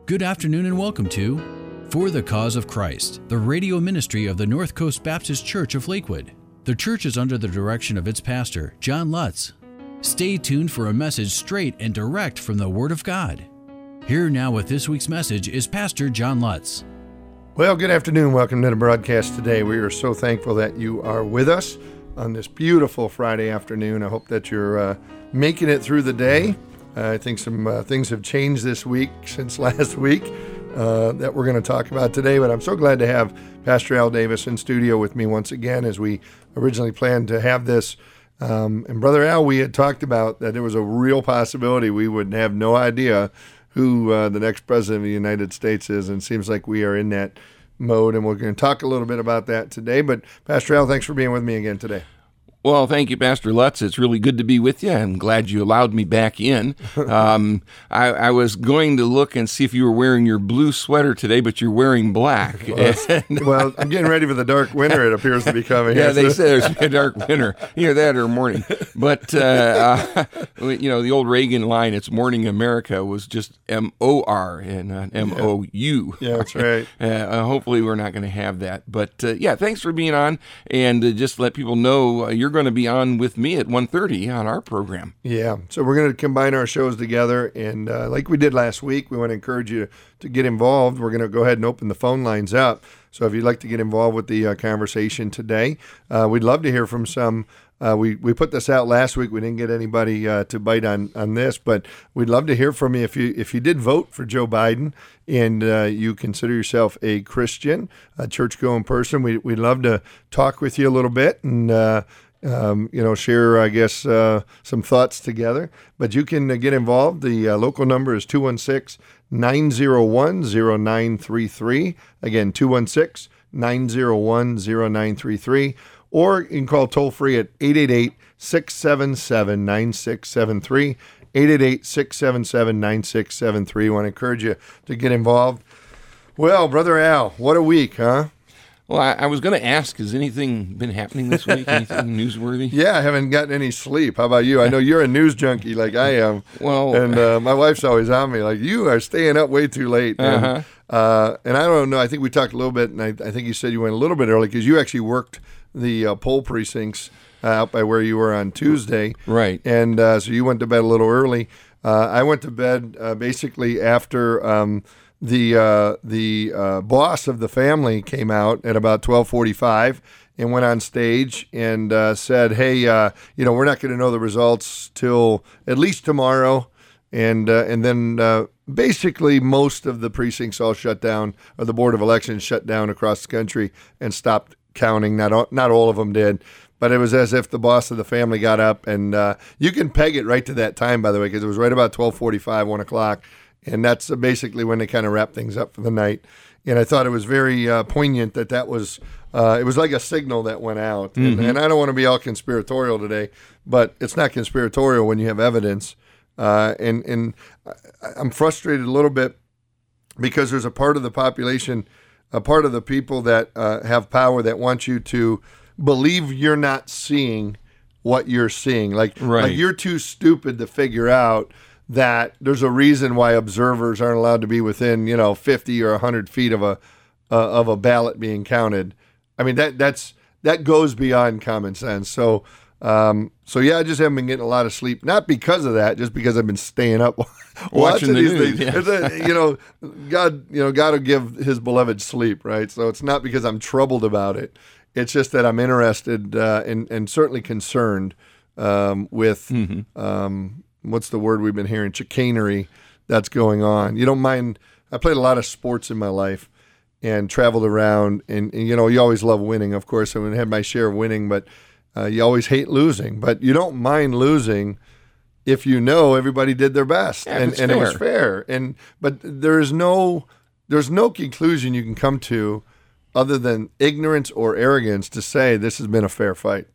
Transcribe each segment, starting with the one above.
Good afternoon and welcome to For the Cause of Christ, the radio ministry of the North Coast Baptist Church of Lakewood. The church is under the direction of its pastor, John Lutz. Stay tuned for a message straight and direct from the Word of God. Here now with this week's message is Pastor John Lutz. Well, good afternoon. Welcome to the broadcast today. We are so thankful that you are with us on this beautiful Friday afternoon. I hope that you're making it through the day. I think some things have changed this week since last week that we're going to talk about today, but I'm so glad to have Pastor Al Davis in studio with me once again, as we originally planned to have this. And Brother Al, we had talked about that there was a real possibility we would have no idea who the next president of the United States is, and it seems like we are in that mode, and we're going to talk a little bit about that today. But Pastor Al, thanks for being with me again today. Well, thank you, Pastor Lutz. It's really good to be with you. I'm glad you allowed me back in. I was going to look and see if you were wearing your blue sweater today, but you're wearing black. Well, I'm getting ready for the dark winter, it appears to be coming. Yeah, they say there's a dark winter. Either that or morning. But, the old Reagan line, it's Morning America, was just M-O-R and not M-O-U. Yeah, that's right. Hopefully we're not going to have that. But, thanks for being on. And just let people know you're going to be on with me at 1:30 on our program. Yeah, so we're going to combine our shows together, and like we did last week, we want to encourage you to get involved. We're going to go ahead and open the phone lines up. So if you'd like to get involved with the conversation today, we'd love to hear from some. We put this out last week. We didn't get anybody to bite on this, but we'd love to hear from you if you did vote for Joe Biden and you consider yourself a Christian, a church-going person. We'd love to talk with you a little bit and share, I guess, some thoughts together. But you can get involved. The local number is 216-901-0933. Again, 216-901-0933. Or you can call toll-free at 888-677-9673. 888-677-9673. I want to encourage you to get involved. Well, Brother Al, what a week, huh? Well, I was going to ask, has anything been happening this week? Anything newsworthy? Yeah, I haven't gotten any sleep. How about you? I know you're a news junkie like I am. Well, and my wife's always on me, like, you are staying up way too late. And I don't know. I think we talked a little bit, and I think you said you went a little bit early because you actually worked the poll precincts out by where you were on Tuesday. Right. And so you went to bed a little early. I went to bed basically after the boss of the family came out at about 12:45 and went on stage and said, "Hey, we're not going to know the results till at least tomorrow," and then basically most of the precincts all shut down, or the Board of Elections shut down across the country and stopped counting. Not all of them did. But it was as if the boss of the family got up, and you can peg it right to that time, by the way, because it was right about 12:45, 1 o'clock. And that's basically when they kind of wrap things up for the night. And I thought it was very poignant that was, it was like a signal that went out. Mm-hmm. And I don't want to be all conspiratorial today, but it's not conspiratorial when you have evidence. And I'm frustrated a little bit because there's a part of the population, a part of the people that have power that want you to believe you're not seeing what you're seeing. Like you're too stupid to figure out that there's a reason why observers aren't allowed to be within, 50 or 100 feet of a ballot being counted. I mean, that goes beyond common sense. So I just haven't been getting a lot of sleep, not because of that, just because I've been staying up watching these news, things. Yeah. God will give His beloved sleep, right? So it's not because I'm troubled about it. It's just that I'm interested and certainly concerned with. What's the word we've been hearing? Chicanery that's going on. You don't mind. I played a lot of sports in my life and traveled around, and you always love winning, of course. I had my share of winning, but you always hate losing. But you don't mind losing if you know everybody did their best and it was fair. But there's no conclusion you can come to other than ignorance or arrogance to say this has been a fair fight.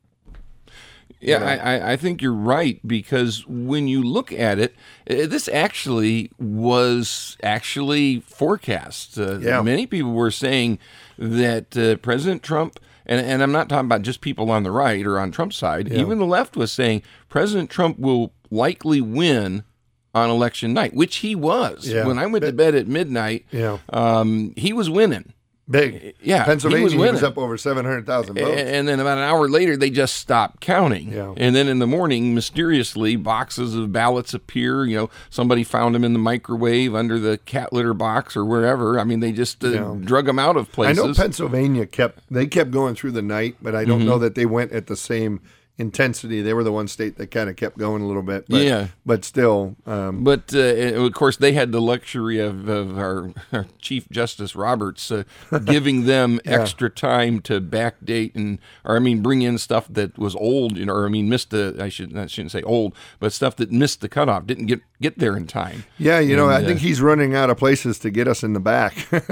Yeah, I think you're right, because when you look at it, this actually was forecast. Many people were saying that President Trump, and I'm not talking about just people on the right or on Trump's side, even the left was saying President Trump will likely win on election night, which he was. Yeah. When I went to bed at midnight, he was winning. Big. Yeah. Pennsylvania, he was up over 700,000 votes. And then about an hour later, they just stopped counting. Yeah. And then in the morning, mysteriously, boxes of ballots appear. Somebody found them in the microwave under the cat litter box or wherever. I mean, they just drug them out of places. I know Pennsylvania kept going through the night, but I don't know that they went at the same intensity. They were the one state that kind of kept going a little bit. But, but still. But of course, they had the luxury of our Chief Justice Roberts giving them extra time to backdate bring in stuff that was old, missed I shouldn't say old, but stuff that missed the cutoff, didn't get there in time. Yeah, I think he's running out of places to get us in the back.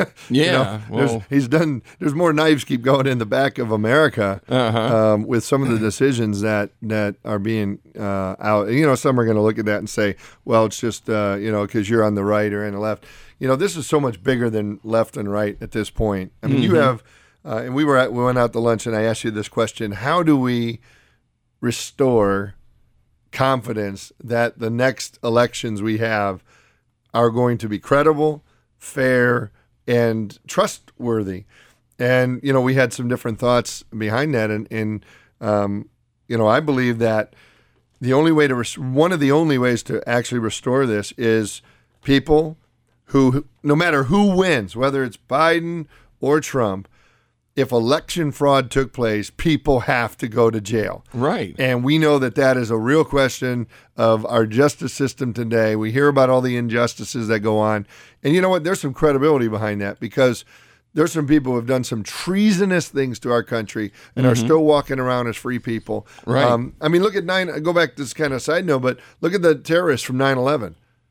There's more knives keep going in the back of America with some of the decisions that are being out. Some are going to look at that and say, well, it's just, because you're on the right or on the left. This is so much bigger than left and right at this point. I mean, you have, and we went out to lunch and I asked you this question: how do we restore confidence that the next elections we have are going to be credible, fair, and trustworthy? And, we had some different thoughts behind that. And I believe that one of the only ways to actually restore this is people who, no matter who wins, whether it's Biden or Trump, if election fraud took place, people have to go to jail. Right. And we know that is a real question of our justice system today. We hear about all the injustices that go on. And you know what? There's some credibility behind that, because there's some people who have done some treasonous things to our country and are still walking around as free people. Right. Look at go back to this kind of side note, but look at the terrorists from 9/11.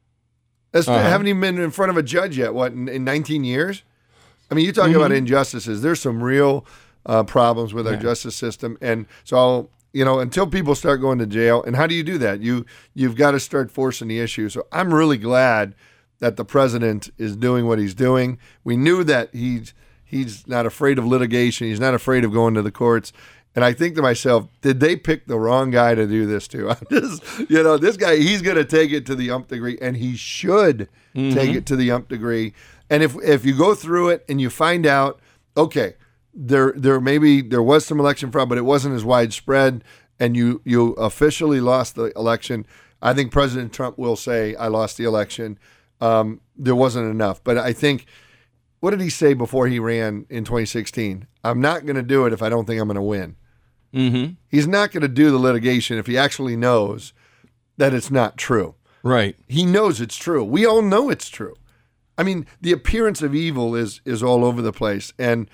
Haven't even been in front of a judge yet, in 19 years? You talk about injustices. There's some real problems with our justice system. And so, until people start going to jail, and how do you do that? You've got to start forcing the issue. So I'm really glad that the president is doing what he's doing. We knew that he's not afraid of litigation. He's not afraid of going to the courts. And I think to myself, did they pick the wrong guy to do this to? I'm just, this guy, he's going to take it to the nth degree, and he should take it to the nth degree. And if you go through it and you find out, okay, there was some election fraud, but it wasn't as widespread, and you officially lost the election, I think President Trump will say, I lost the election. There wasn't enough. But I think, what did he say before he ran in 2016? I'm not going to do it if I don't think I'm going to win. He's not going to do the litigation if he actually knows that it's not true. Right. He knows it's true. We all know it's true. The appearance of evil is all over the place. And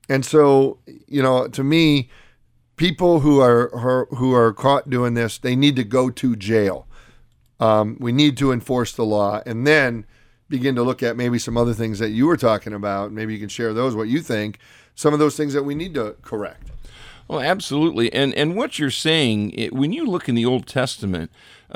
so, to me, people who are caught doing this, they need to go to jail. We need to enforce the law, and then begin to look at maybe some other things that you were talking about. Maybe you can share those, what you think, some of those things that we need to correct. Well, absolutely. And what you're saying, when you look in the Old Testament,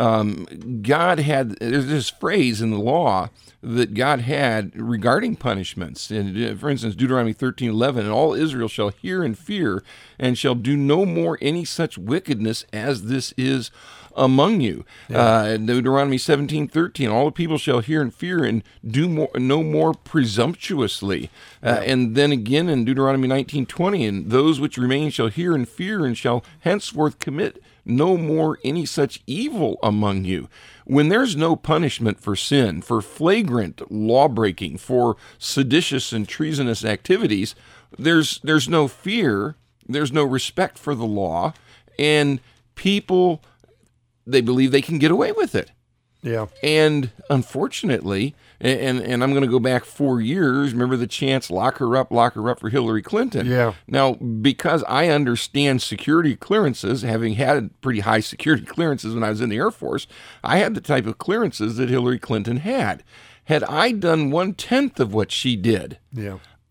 God had, there's this phrase in the law that God had regarding punishments. And, for instance, Deuteronomy 13:11, and all Israel shall hear and fear, and shall do no more any such wickedness as this is among you. Deuteronomy 17:13, all the people shall hear and fear and do no more presumptuously. And then again in Deuteronomy 19:20, and those which remain shall hear and fear and shall henceforth commit no more any such evil among you. When there's no punishment for sin, for flagrant law-breaking, for seditious and treasonous activities, there's no fear, there's no respect for the law, and people, they believe they can get away with it. Yeah. And unfortunately, and I'm going to go back 4 years, remember the chants, lock her up for Hillary Clinton. Yeah. Now, because I understand security clearances, having had pretty high security clearances when I was in the Air Force, I had the type of clearances that Hillary Clinton had. Had I done 1/10 of what she did,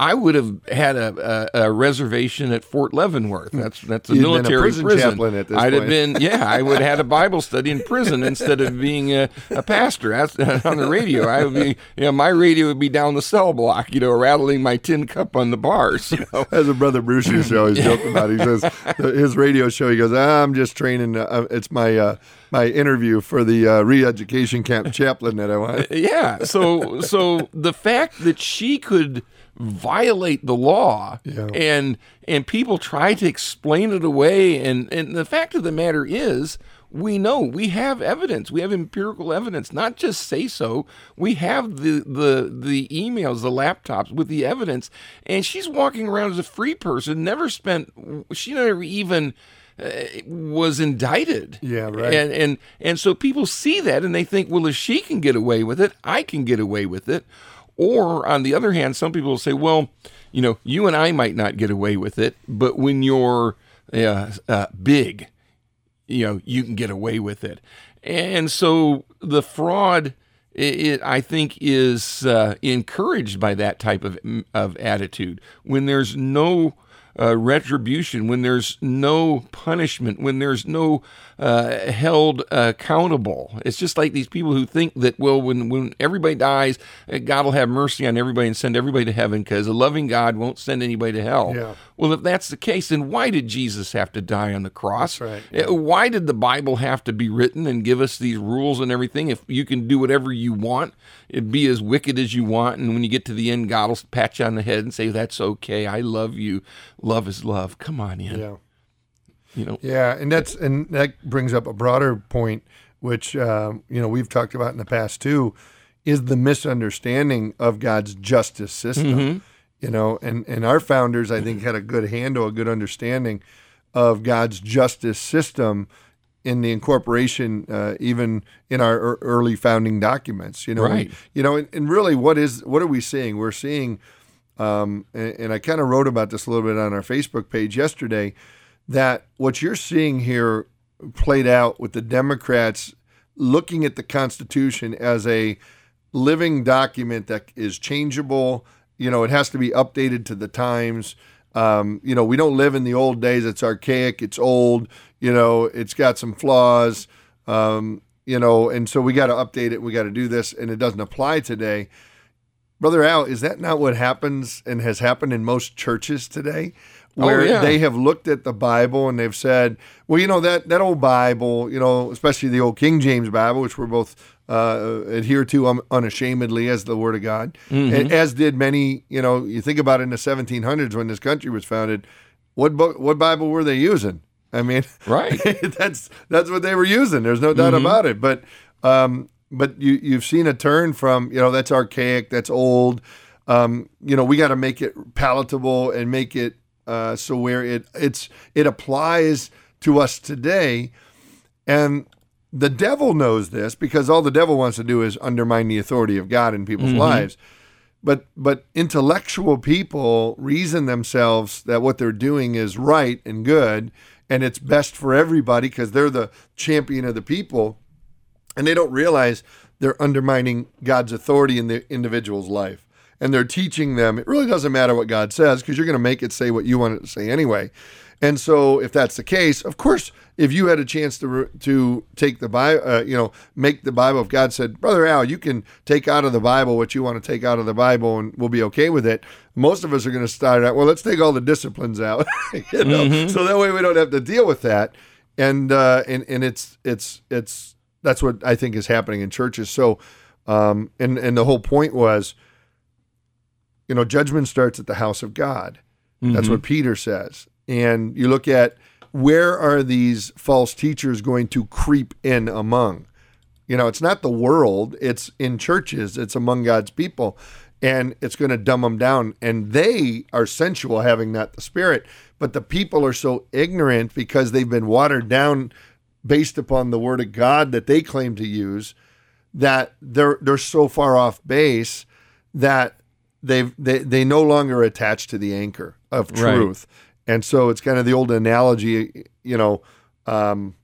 I would have had a reservation at Fort Leavenworth. That's a You'd military been a prison chaplain at this I'd point. have been, I would have had a Bible study in prison instead of being a pastor. That's, on the radio, I would be, my radio would be down the cell block, rattling my tin cup on the bars. As a Brother Bruce used to always joke about, he says his radio show, he goes, I'm just training. It's my interview for the re-education camp chaplain that I want. Yeah. So the fact that she could violate the law and people try to explain it away, and the fact of the matter is, we know, we have evidence, we have empirical evidence, not just say so. We have the emails, the laptops with the evidence, and she's walking around as a free person, she never even was indicted. Yeah, right. And so people see that and they think, well, if she can get away with it, I can get away with it. Or on the other hand, some people will say, well, you and I might not get away with it, but when you're big, you can get away with it. And so the fraud, I think, is encouraged by that type of attitude. When there's no retribution, when there's no punishment, when there's no held accountable. It's just like these people who think that, well, when everybody dies, God will have mercy on everybody and send everybody to heaven because a loving God won't send anybody to hell. Yeah. Well, if that's the case, then why did Jesus have to die on the cross? That's right. Why did the Bible have to be written and give us these rules and everything? If you can do whatever you want, be as wicked as you want, and when you get to the end, God will pat you on the head and say, that's okay, I love you. Love is love. Come on in. Yeah. Yeah, and that brings up a broader point, which we've talked about in the past too, is the misunderstanding of God's justice system. Mm-hmm. And our founders, I think, had a good understanding of God's justice system in the incorporation, even in our early founding documents. Right. And really, what are we seeing? We're seeing, and I kind of wrote about this a little bit on our Facebook page yesterday, that what you're seeing here played out with the Democrats looking at the Constitution as a living document that is changeable. It has to be updated to the times. We don't live in the old days. It's archaic. It's old. It's got some flaws. And so we got to update it. We got to do this, and it doesn't apply today. Brother Al, is that not what happens and has happened in most churches today? Where they have looked at the Bible and they've said, well, that old Bible, especially the old King James Bible, which we're both adhere to unashamedly as the Word of God, and as did many, you think about it in the 1700s when this country was founded, what Bible were they using? I mean, right. that's what they were using. There's no doubt about it. But you've seen a turn from, that's archaic, that's old. We got to make it palatable and make it so where it applies to us today. And the devil knows this because all the devil wants to do is undermine the authority of God in people's lives. But intellectual people reason themselves that what they're doing is right and good, and it's best for everybody because they're the champion of the people, and they don't realize they're undermining God's authority in the individual's life. And they're teaching them, it really doesn't matter what God says because you're going to make it say what you want it to say anyway. And so if that's the case, of course, if you had a chance to take the Bible, make the Bible, if God said, Brother Al, you can take out of the Bible what you want to take out of the Bible and we'll be okay with it. Most of us are going to start out, well, let's take all the disciplines out, so that way we don't have to deal with that. And it's that's what I think is happening in churches. So, and the whole point was, judgment starts at the house of God. That's what Peter says. And you look at where are these false teachers going to creep in among? It's not the world. It's in churches. It's among God's people. And it's going to dumb them down. And they are sensual, having not the Spirit. But the people are so ignorant because they've been watered down based upon the Word of God that they claim to use, that they're so far off base that they no longer attach to the anchor of truth. Right. And so it's kind of the old analogy,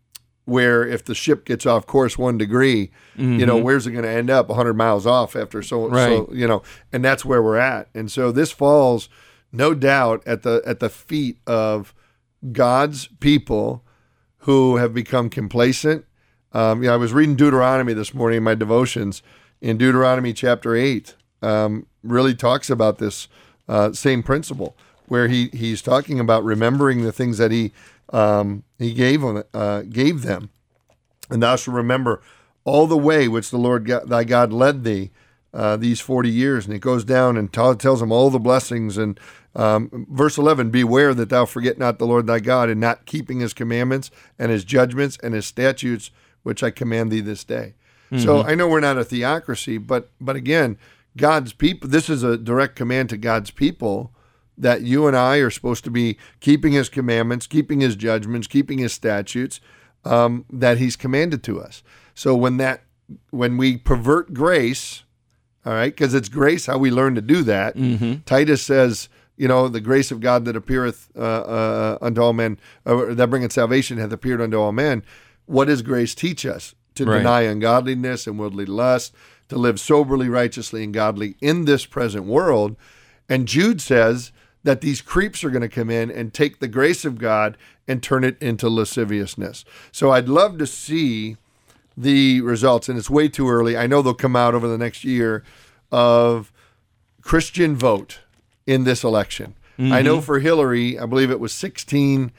where if the ship gets off course 1 degree, where's it going to end up? 100 miles off after so and that's where we're at. And so this falls, no doubt, at the feet of God's people who have become complacent. I was reading Deuteronomy this morning in my devotions. In Deuteronomy chapter 8, really talks about this same principle, where he's talking about remembering the things that he gave them. And thou shalt remember all the way which the Lord thy God led thee these 40 years. And it goes down and tells them all the blessings. And verse 11, beware that thou forget not the Lord thy God, in not keeping his commandments and his judgments and his statutes, which I command thee this day. Mm-hmm. So I know we're not a theocracy, but again, God's people, this is a direct command to God's people, that you and I are supposed to be keeping his commandments, keeping his judgments, keeping his statutes that he's commanded to us. So when we pervert grace, all right, because it's grace how we learn to do that. Mm-hmm. Titus says, the grace of God that appeareth unto all men, that bringeth salvation, hath appeared unto all men. What does grace teach us? To deny ungodliness and worldly lust, to live soberly, righteously, and godly in this present world. And Jude says that these creeps are going to come in and take the grace of God and turn it into lasciviousness. So I'd love to see the results, and it's way too early. I know they'll come out over the next year, of Christian vote in this election. Mm-hmm. I know for Hillary, I believe it was 16%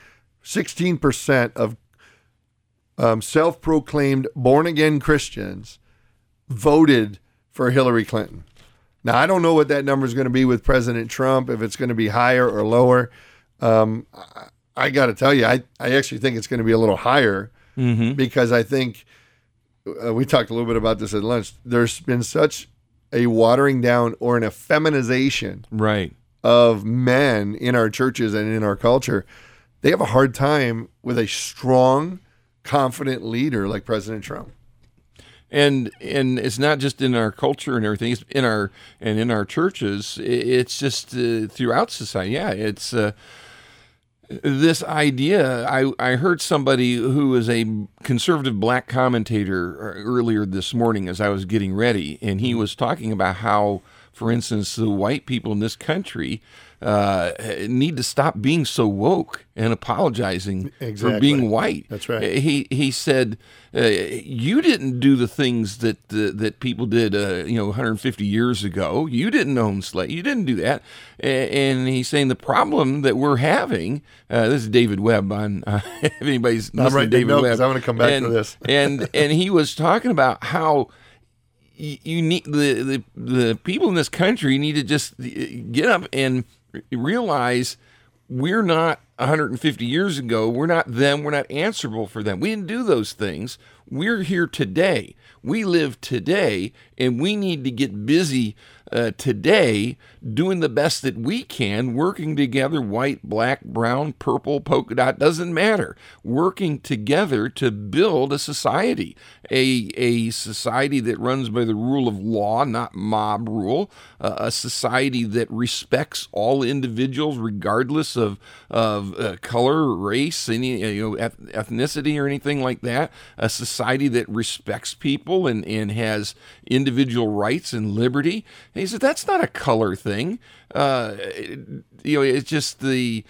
of self-proclaimed born-again Christians voted for Hillary Clinton. Now, I don't know what that number is going to be with President Trump, if it's going to be higher or lower. I got to tell you, I actually think it's going to be a little higher, because I think, we talked a little bit about this at lunch, there's been such a watering down or an effeminization of men in our churches and in our culture. They have a hard time with a strong, confident leader like President Trump. And it's not just in our culture and everything. It's in our churches. It's just throughout society. Yeah, it's this idea. I heard somebody who is a conservative black commentator earlier this morning as I was getting ready, and he was talking about how, for instance, the white people in this country need to stop being so woke and apologizing for being white. That's right. He said, you didn't do the things that people did 150 years ago. You didn't own slaves. You didn't do that. And he's saying the problem that we're having, this is David Webb on if anybody's listening to David Webb. I'm going to come back to this. and he was talking about how you need the people in this country need to just get up and realize we're not 150 years ago. We're not them. We're not answerable for them. We didn't do those things. We're here today. We live today, and we need to get busy today doing the best that we can, working together, white, black, brown, purple, polka dot, doesn't matter. Working together to build a society, a society that runs by the rule of law, not mob rule, a society that respects all individuals regardless of color, race, any ethnicity or anything like that, a society that respects people and has individual rights and liberty. And he said that's not a color thing. It's just the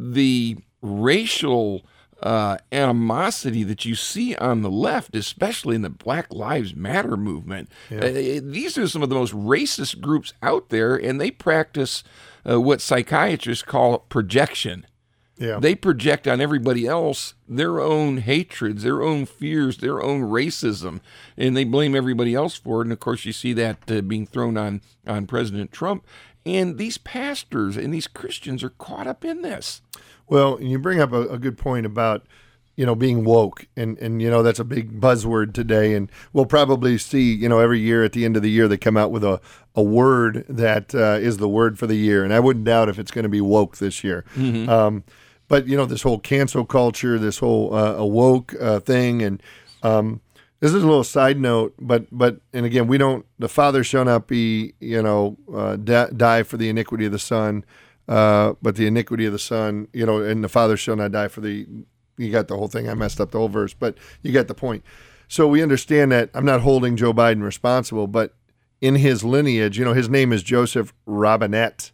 racial animosity that you see on the left, especially in the Black Lives Matter movement. Yeah. These are some of the most racist groups out there, and they practice what psychiatrists call projection. Yeah. They project on everybody else their own hatreds, their own fears, their own racism, and they blame everybody else for it. And, of course, you see that being thrown on President Trump. And these pastors and these Christians are caught up in this. Well, you bring up a good point about, being woke. And that's a big buzzword today. And we'll probably see, every year at the end of the year, they come out with a word that is the word for the year. And I wouldn't doubt if it's going to be woke this year. Mm-hmm. But, this whole cancel culture, this whole woke thing. And this is a little side note, but and again, the Father shall not be, die for the iniquity of the Son, but the iniquity of the Son, and the Father shall not die for the you got the whole thing. I messed up the whole verse, but you get the point. So we understand that I'm not holding Joe Biden responsible, but in his lineage, his name is Joseph Robinette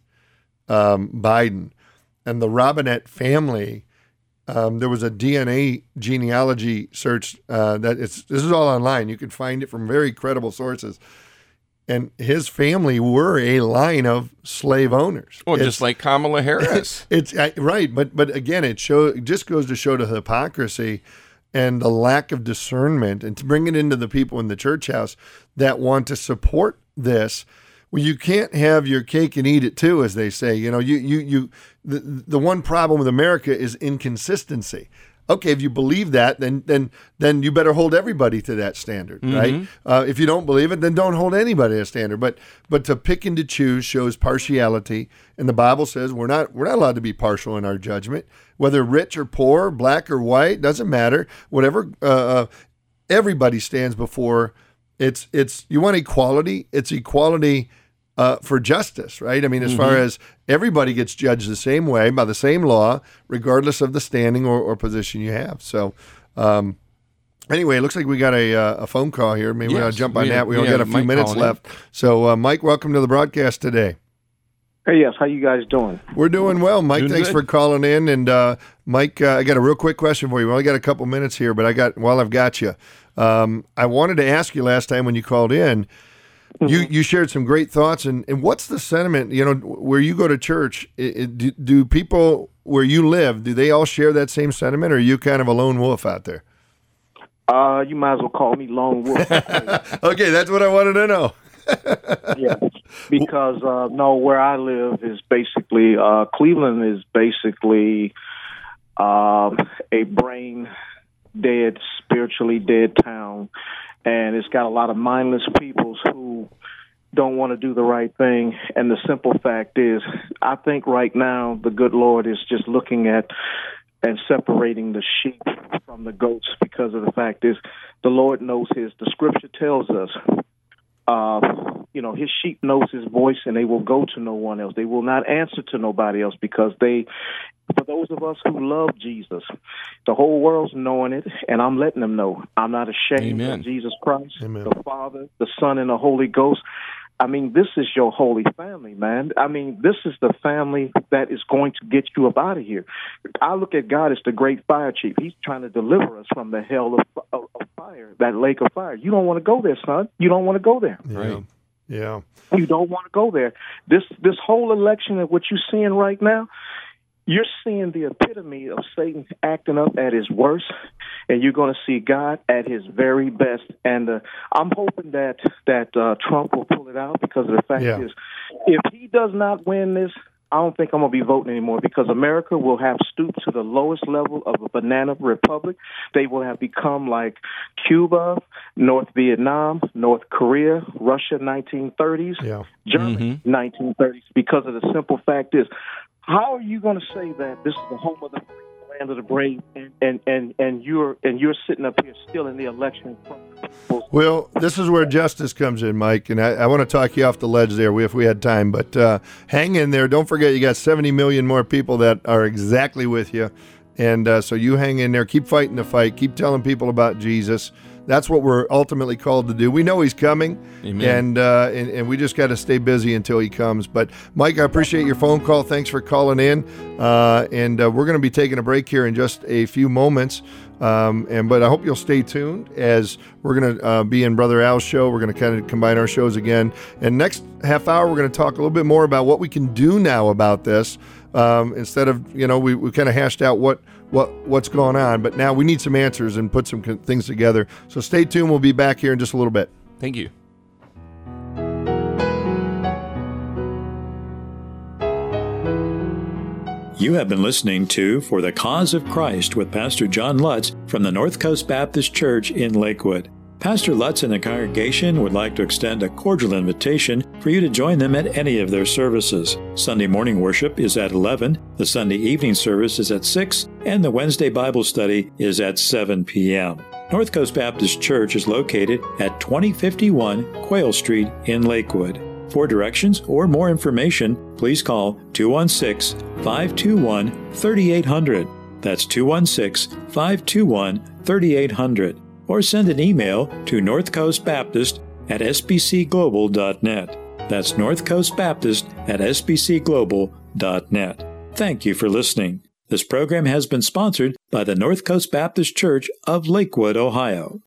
Biden. And the Robinette family, there was a DNA genealogy search this is all online. You can find it from very credible sources. And his family were a line of slave owners. Well, just like Kamala Harris. It's right, but again, it just goes to show the hypocrisy and the lack of discernment, and to bring it into the people in the church house that want to support this. Well, you can't have your cake and eat it too, as they say. The one problem with America is inconsistency. Okay, if you believe that, then you better hold everybody to that standard, right? If you don't believe it, then don't hold anybody to a standard. But to pick and to choose shows partiality, and the Bible says we're not allowed to be partial in our judgment, whether rich or poor, black or white, doesn't matter. Whatever, everybody stands before. It's you want equality. It's equality for justice, right? I mean, as far as everybody gets judged the same way by the same law, regardless of the standing or position you have. So, anyway, it looks like we got a phone call here. Maybe we'll jump on that. We only got a few minutes left. So, Mike, welcome to the broadcast today. Hey, yes. How you guys doing? We're doing well, Mike. Thanks for calling in. And Mike, I got a real quick question for you. We only got a couple minutes here, but while I've got you, I wanted to ask you last time when you called in. You shared some great thoughts, and what's the sentiment, where you go to church, do people where you live, do they all share that same sentiment, or are you kind of a lone wolf out there? You might as well call me lone wolf. Okay, that's what I wanted to know. Yeah, because where I live is basically, Cleveland is basically a brain dead, spiritually dead town. And it's got a lot of mindless people who don't want to do the right thing. And the simple fact is, I think right now the good Lord is just looking at and separating the sheep from the goats, because of the fact is the Lord knows the scripture tells us, his sheep knows his voice and they will go to no one else. They will not answer to nobody else, because for those of us who love Jesus, the whole world's knowing it, and I'm letting them know. I'm not ashamed of Jesus Christ, the Father, the Son, and the Holy Ghost. I mean, this is your holy family, man. I mean, this is the family that is going to get you up out of here. I look at God as the great fire chief. He's trying to deliver us from the hell of fire, that lake of fire. You don't want to go there, son. You don't want to go there. Right. Yeah. You don't want to go there. This whole election of what you're seeing right now, you're seeing the epitome of Satan acting up at his worst, and you're going to see God at his very best. And I'm hoping that Trump will pull it out, because of the fact is, if he does not win this, I don't think I'm going to be voting anymore, because America will have stooped to the lowest level of a banana republic. They will have become like Cuba, North Vietnam, North Korea, Russia, 1930s, Germany, 1930s, because of the simple fact is, how are you going to say that this is the home of the free, land of the brave, and you're sitting up here still in the election? Well, this is where justice comes in, Mike, and I want to talk you off the ledge there if we had time, but hang in there. Don't forget, you got 70 million more people that are exactly with you, and so you hang in there. Keep fighting the fight. Keep telling people about Jesus. That's what we're ultimately called to do. We know he's coming, and we just got to stay busy until he comes. But, Mike, I appreciate your phone call. Thanks for calling in, and we're going to be taking a break here in just a few moments. But I hope you'll stay tuned, as we're going to be in Brother Al's show. We're going to kind of combine our shows again. And next half hour, we're going to talk a little bit more about what we can do now about this. Instead of, we kind of hashed out what's going on, but now we need some answers and put some things together. So stay tuned. We'll be back here in just a little bit. Thank you. You have been listening to For the Cause of Christ with Pastor John Lutz from the North Coast Baptist Church in Lakewood. Pastor Lutz and the congregation would like to extend a cordial invitation for you to join them at any of their services. Sunday morning worship is at 11, the Sunday evening service is at 6, and the Wednesday Bible study is at 7 p.m. North Coast Baptist Church is located at 2051 Quayle Street in Lakewood. For directions or more information, please call 216-521-3800. That's 216-521-3800. Or send an email to northcoastbaptist@sbcglobal.net. That's northcoastbaptist@sbcglobal.net. Thank you for listening. This program has been sponsored by the North Coast Baptist Church of Lakewood, Ohio.